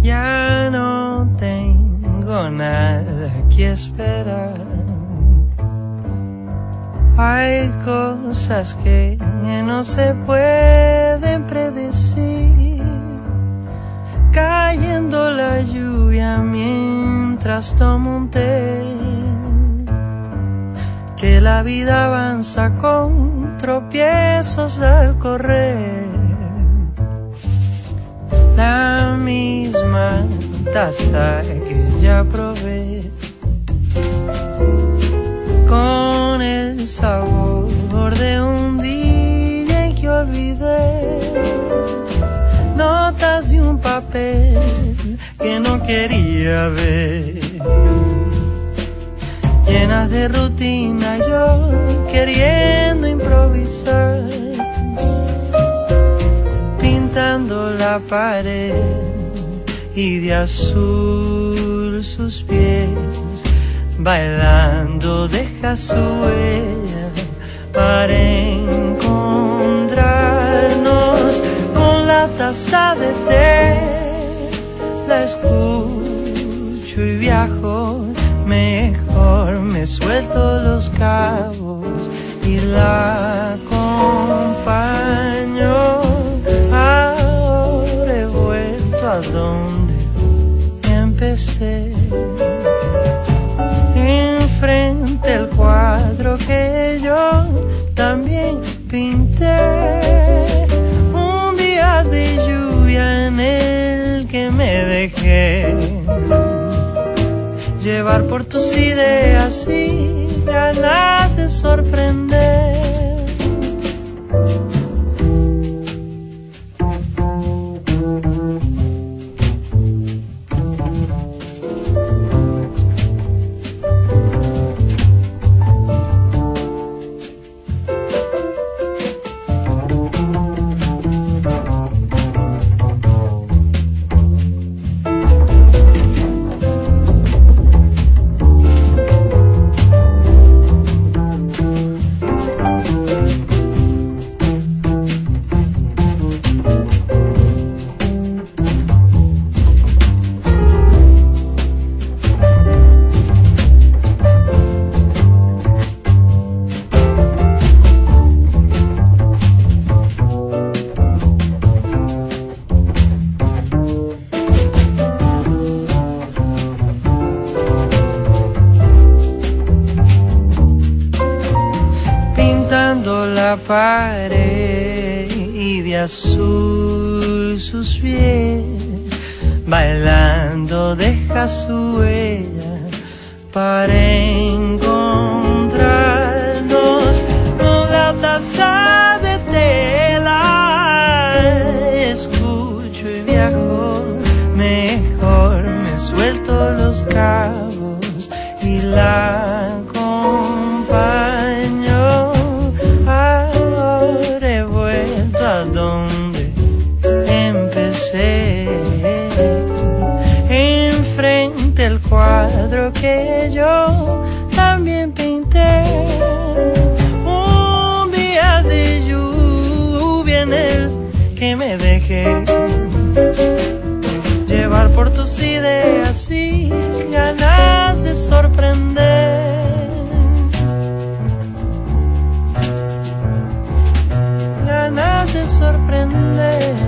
Ya no tengo nada que esperar. Hay cosas que no se pueden predecir. Cayendo la lluvia mientras tomo un té. Que la vida avanza con tropiezos al correr. La misma taza que ya probé, con el sabor de un día que olvidé. Notas de un papel que no quería ver, llenas de rutina, yo queriendo improvisar, pintando la pared y de azul sus pies, bailando deja su huella para encontrarnos. Con la taza de té la escucho y viajo mejor, me suelto los cabos y la acompaño. Ahora he vuelto a donde empecé, enfrente el cuadro que yo también pinté. Un día de lluvia en el que me dejé llevar por tus ideas y ganas de sorprender. La pared y de azul sus pies, bailando deja su huella para encontrarnos. Con la taza de tela escucho y viajo mejor, me suelto los cabos y la acompaño. Donde empecé, enfrente el cuadro que yo también pinté. Un día de lluvia en el que me dejé llevar por tus ideas y ganas de sorprender. De sorprender.